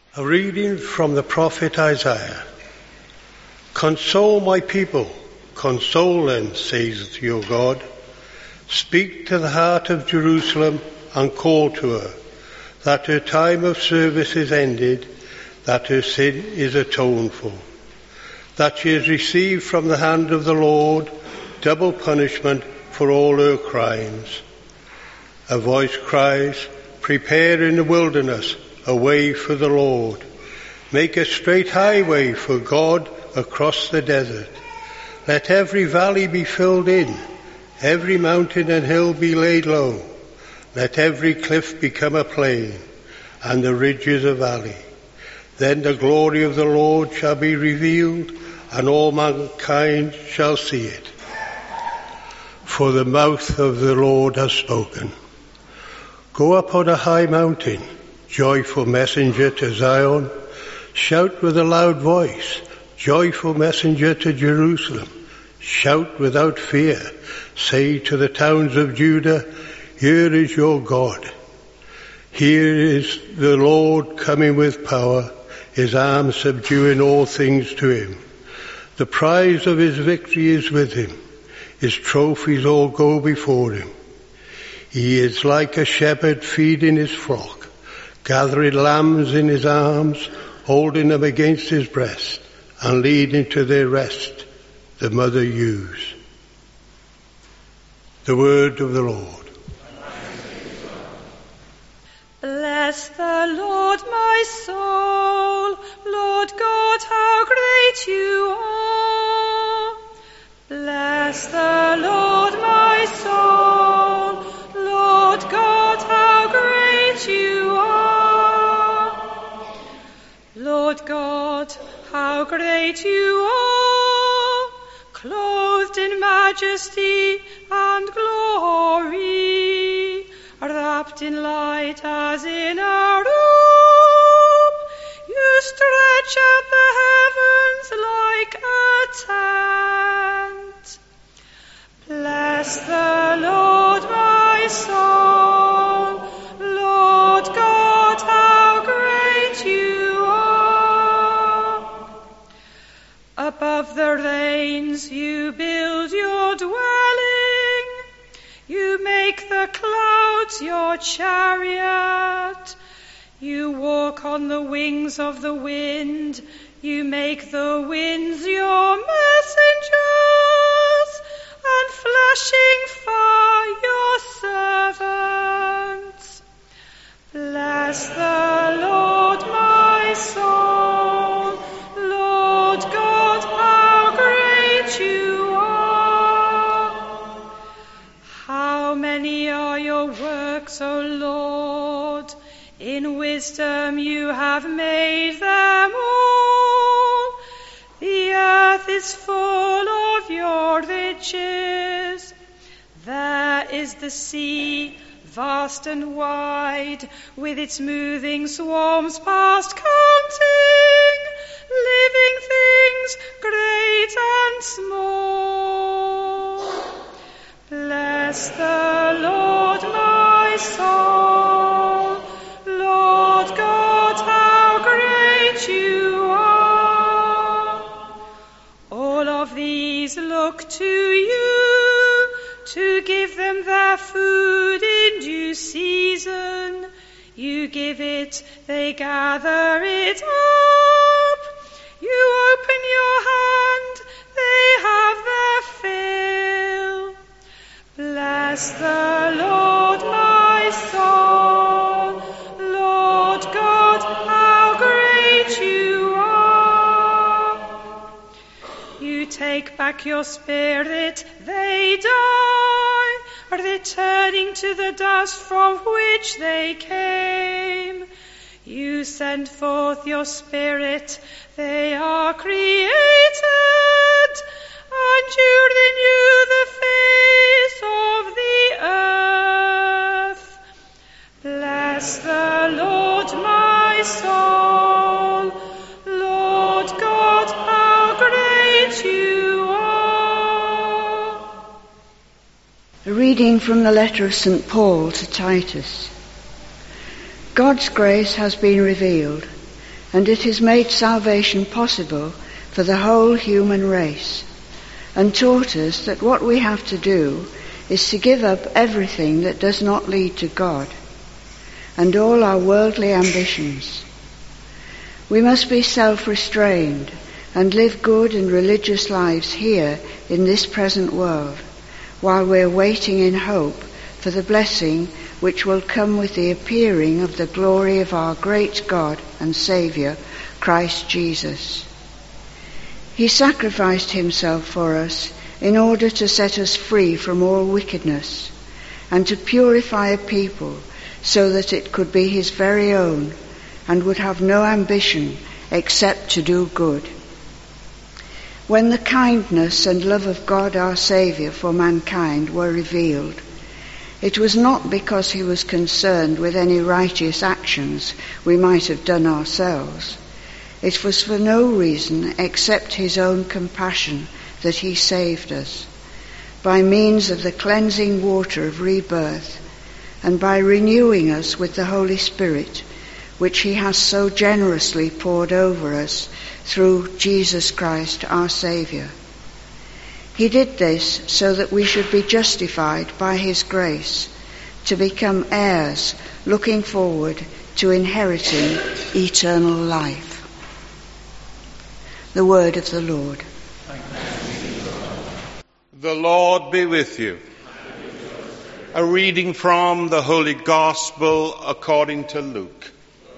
A reading from the prophet Isaiah. Console my people, console them, says your God. Speak to the heart of Jerusalem and call to her, that her time of service is ended, that her sin is atoned for, that she has received from the hand of the Lord double punishment for all her crimes. A voice cries, prepare in the wilderness a way for the Lord. Make a straight highway for God across the desert. Let every valley be filled in, every mountain and hill be laid low. Let every cliff become a plain, and the ridges a valley. Then the glory of the Lord shall be revealed, and all mankind shall see it. For the mouth of the Lord has spoken. Go up on a high mountain, joyful messenger to Zion. Shout with a loud voice, joyful messenger to Jerusalem. Shout without fear. Say to the towns of Judah, here is your God. Here is the Lord coming with power, his arm subduing all things to him. The prize of his victory is with him. His trophies all go before him. He is like a shepherd feeding his flock, gathering lambs in his arms, holding them against his breast, and leading to their rest the mother ewes. The word of the Lord. Bless the Lord, my soul. Lord God, how great you are. Bless the Lord, my soul. Lord God, how great you are. Lord God, how great you are, clothed in majesty and glory, wrapped in light as in a robe. You stretch out the heavens like a tent. Bless the Lord, my soul. Lord God, how great you are. Above the rains you build your dwelling. You make the clouds your chariot. You walk on the wings of the wind. You make the winds your messengers, and flashing fire your servants. Bless the Lord, my soul. Lord God, how great you are. How many are your works, O Lord? In wisdom you have made them all. The earth is full of your riches. There is the sea, vast and wide, with its moving swarms past counting, living things great and small. Bless the Lord, my soul. Lord God, how great you are. All of these look to you to give them their food in due season. You give it, they gather it up. You open your hand, they have their fill. Bless the Lord, my soul. Lord God, how great you are. You take back your spirit, they die, returning to the dust from which they came. You send forth your spirit, they are created, and you renew the face of the earth. Bless the Lord, my soul. Lord God, how great you are. A reading from the letter of St. Paul to Titus. God's grace has been revealed, and it has made salvation possible for the whole human race, and taught us that what we have to do is to give up everything that does not lead to God, and all our worldly ambitions. We must be self-restrained and live good and religious lives here in this present world, while we're waiting in hope for the blessing which will come with the appearing of the glory of our great God and Saviour, Christ Jesus. He sacrificed himself for us in order to set us free from all wickedness and to purify a people so that it could be his very own and would have no ambition except to do good. When the kindness and love of God our Saviour for mankind were revealed, it was not because he was concerned with any righteous actions we might have done ourselves. It was for no reason except his own compassion that he saved us, by means of the cleansing water of rebirth, and by renewing us with the Holy Spirit, which he has so generously poured over us through Jesus Christ our Saviour. He did this so that we should be justified by his grace, to become heirs, looking forward to inheriting eternal life. The word of the Lord. The Lord be with you. A reading from the Holy Gospel according to Luke.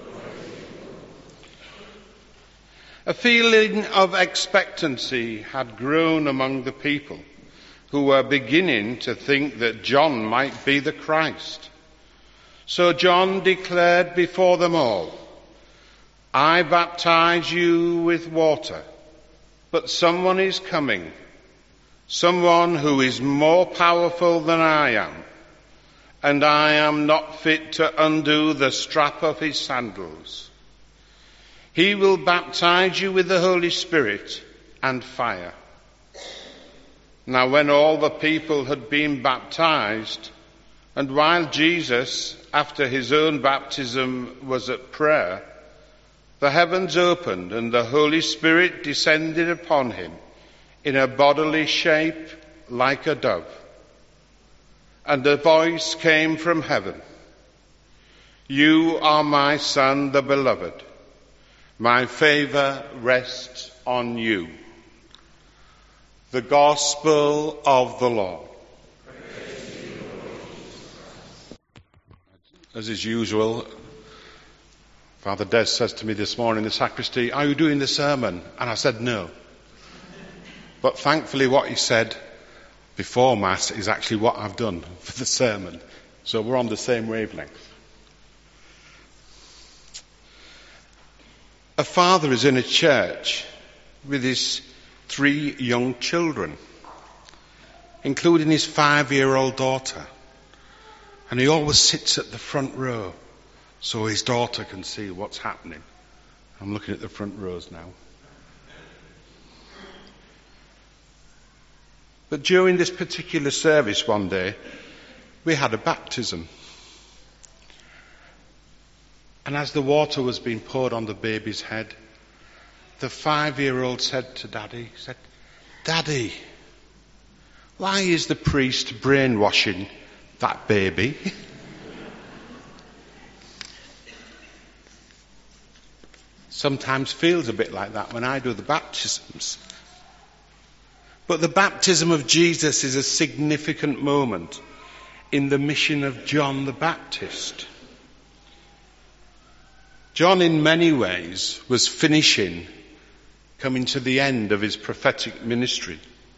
A feeling of expectancy had grown among the people, who were beginning to think that John might be the Christ. So John declared before them all, "I baptize you with water, but someone is coming, someone who is more powerful than I am, and I am not fit to undo the strap of his sandals. He will baptize you with the Holy Spirit and fire." Now when all the people had been baptized, and while Jesus, after his own baptism, was at prayer, the heavens opened and the Holy Spirit descended upon him in a bodily shape like a dove. And a voice came from heaven, "You are my Son, the Beloved. My favour rests on you." The Gospel of the Lord. As is usual, Father Des says to me this morning in the sacristy, "Are you doing the sermon?" And I said no. But thankfully what he said before Mass is actually what I've done for the sermon. So we're on the same wavelength. A father is in a church with his 3 young children, including his 5-year-old daughter. And he always sits at the front row so his daughter can see what's happening. I'm looking at the front rows now. But during this particular service one day, we had a baptism. And as the water was being poured on the baby's head, the 5-year-old said to Daddy, "Daddy, why is the priest brainwashing that baby?" Sometimes feels a bit like that when I do the baptisms. But the baptism of Jesus is a significant moment in the mission of John the Baptist. John, in many ways, was coming to the end of his prophetic ministry.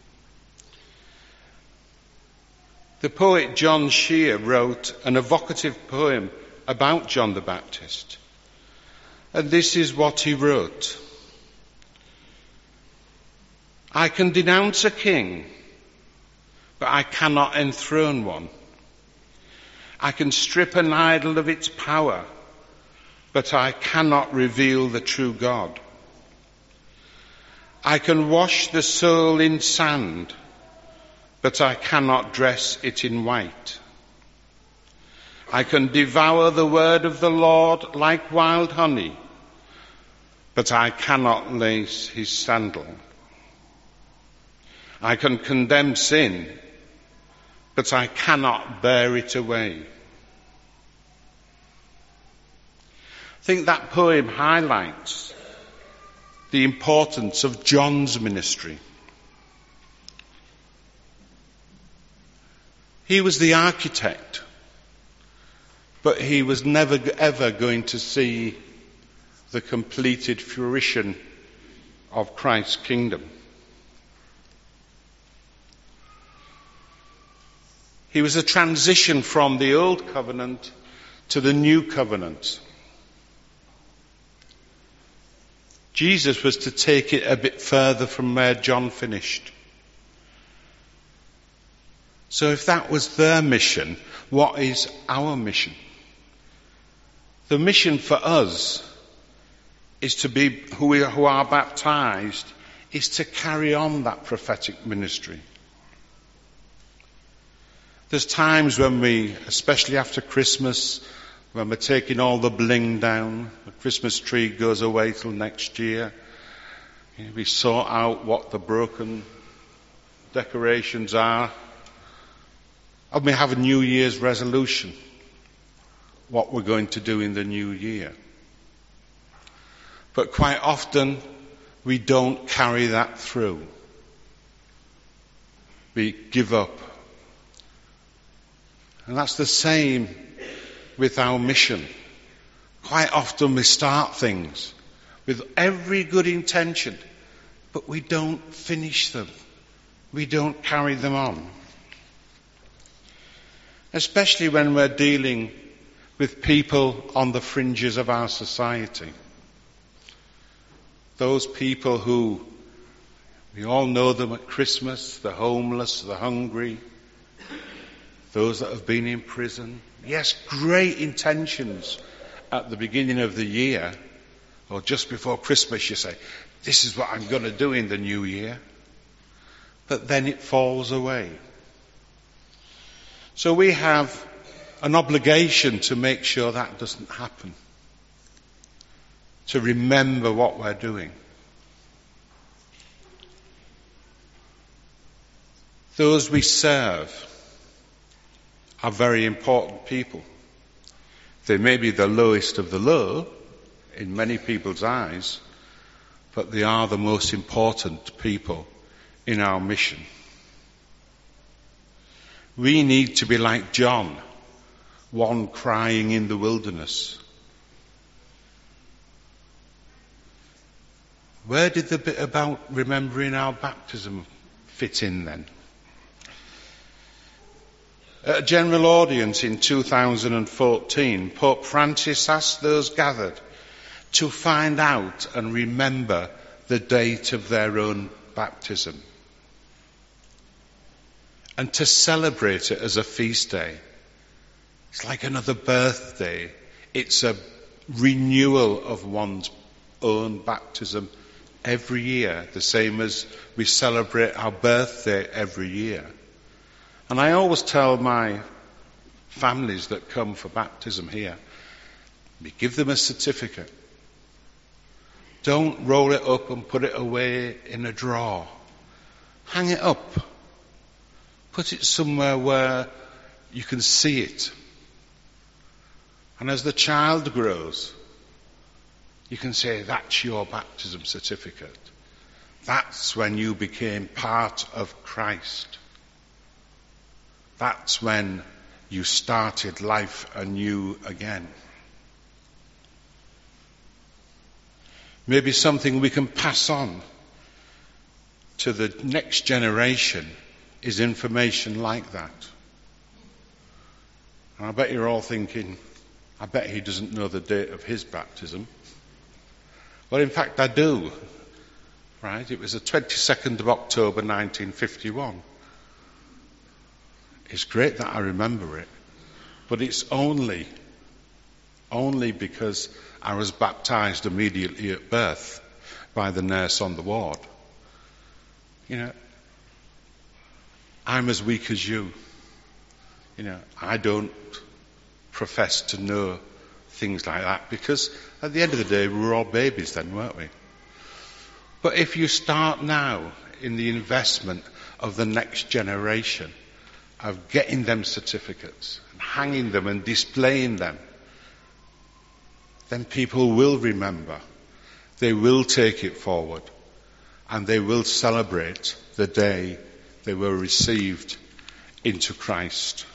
The poet John Shear wrote an evocative poem about John the Baptist. And this is what he wrote. "I can denounce a king, but I cannot enthrone one. I can strip an idol of its power, but I cannot reveal the true God. I can wash the soul in sand, but I cannot dress it in white. I can devour the word of the Lord like wild honey, but I cannot lace his sandal. I can condemn sin, but I cannot bear it away. I think that poem highlights the importance of John's ministry. He was the architect, but he was never ever going to see the completed fruition of Christ's kingdom. He was a transition from the old covenant to the new covenant. Jesus was to take it a bit further from where John finished. So if that was their mission, what is our mission? The mission for us is to be, who are baptized, is to carry on that prophetic ministry. There's times when we, especially after Christmas, when we're taking all the bling down, the Christmas tree goes away till next year, we sort out what the broken decorations are, and we have a New Year's resolution, what we're going to do in the new year. But quite often, we don't carry that through. We give up. And that's the same with our mission. Quite often we start things with every good intention, but we don't finish them. We don't carry them on. Especially when we're dealing with people on the fringes of our society. Those people who, we all know them at Christmas, the homeless, the hungry, those that have been in prison. Yes, great intentions at the beginning of the year, or just before Christmas you say, this is what I'm going to do in the new year. But then it falls away. So we have an obligation to make sure that doesn't happen. To remember what we're doing. Those we serve are very important people. They may be the lowest of the low in many people's eyes, but they are the most important people in our mission. We need to be like John, one crying in the wilderness. Where did the bit about remembering our baptism fit in then? At a general audience in 2014, Pope Francis asked those gathered to find out and remember the date of their own baptism and to celebrate it as a feast day. It's like another birthday. It's a renewal of one's own baptism every year, the same as we celebrate our birthday every year. And I always tell my families that come for baptism here, we give them a certificate. Don't roll it up and put it away in a drawer. Hang it up. Put it somewhere where you can see it. And as the child grows, you can say, that's your baptism certificate. That's when you became part of Christ. That's when you started life anew again. Maybe something we can pass on to the next generation is information like that. And I bet you're all thinking, I bet he doesn't know the date of his baptism. Well, in fact, I do. Right? It was the 22nd of October 1951. It's great that I remember it, but it's only because I was baptized immediately at birth by the nurse on the ward. You know, I'm as weak as you. You know, I don't profess to know things like that, because at the end of the day we were all babies then, weren't we? But if you start now in the investment of the next generation, of getting them certificates, and hanging them and displaying them, then people will remember, they will take it forward, and they will celebrate the day they were received into Christ.